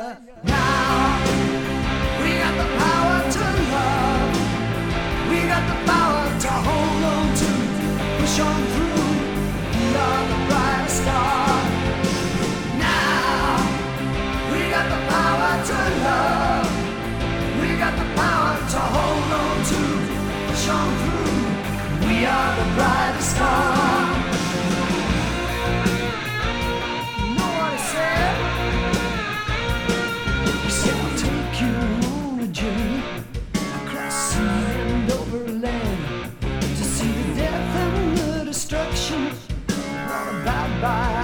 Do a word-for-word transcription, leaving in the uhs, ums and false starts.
Now we got the power to love. We got the power to hold on to, push on through. We are the brightest star. Now we got the power to love. We got the power to hold on to, push on through. We are the brightest star. You know what I said? He said, I'll take you on a journey across sea and over land to see the death and the destruction brought about by